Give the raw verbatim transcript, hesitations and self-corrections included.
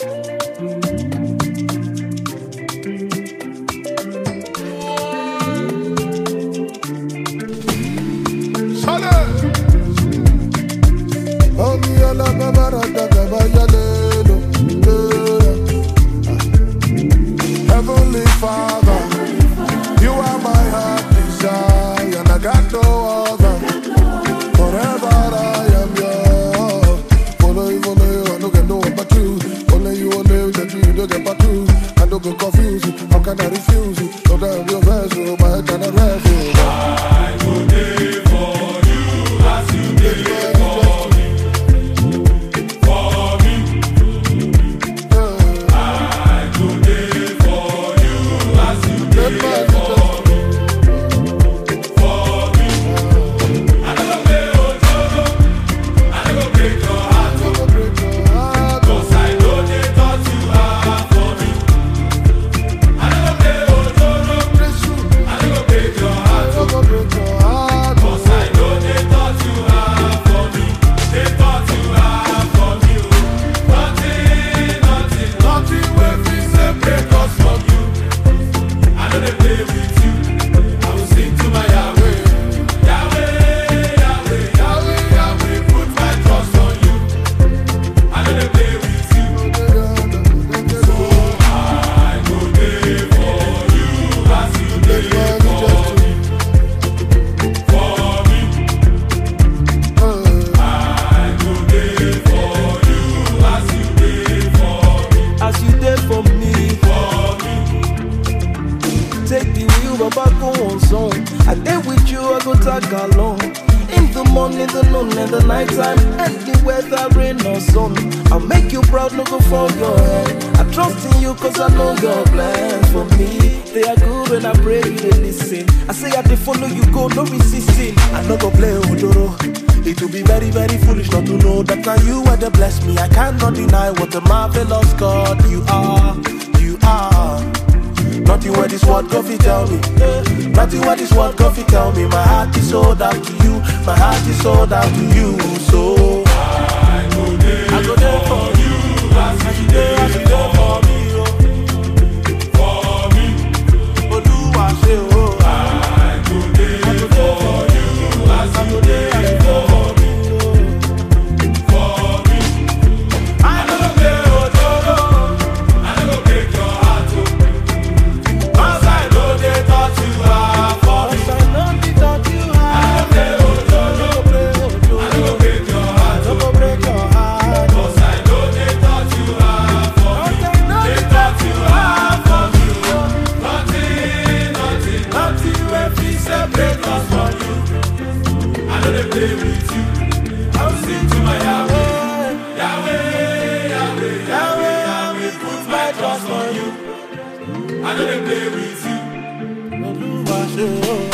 Heavenly Father, you are my heart desire, and I got no other. Forever I am yours. Follow you, follow you, I don't get no one but you. Only you, only you, that you don't get but you. I don't go confuse you, how can I refuse you? So damn your vessel, my head and I refuge. I go there for you, as you did for me. For me. I go there for you, as you did for me. I did with you, I go tag along. In the morning, the noon, and the night time. Any weather, rain or sun, I'll make you proud, no go for your head. I trust in you, cause I know your plans for me. They are good when I pray you, they listen. I say I they follow you, go, no resisting. I no go play Odoro. It will be very, very foolish not to know that now you are the bless me. I cannot deny what a marvelous God you are. You are. Nothing what this word coffee tell me. Nothing what this word coffee tell me. My heart is sold out to you. My heart is sold out to you. So I go there, I go there for you. As you there, as you there for me. For me. Oh, do I say oh. I go there, I go there for you. As you there, as you there for me. For me. I never play Otoro. I never break your heart. Cause I know they thought you are for me. I know they thought you are. I never play Otoro. I never break your heart. Don't break your heart. Cause I know they thought you are for me. They thought you are for me. Nothing, nothing, nothing will be separate us from you. I know they play with you. I will sing to my Yahweh. Yahweh, Yahweh, Yahweh, Yahweh, put my trust on you. I know they play with you. Oh, do I say oh.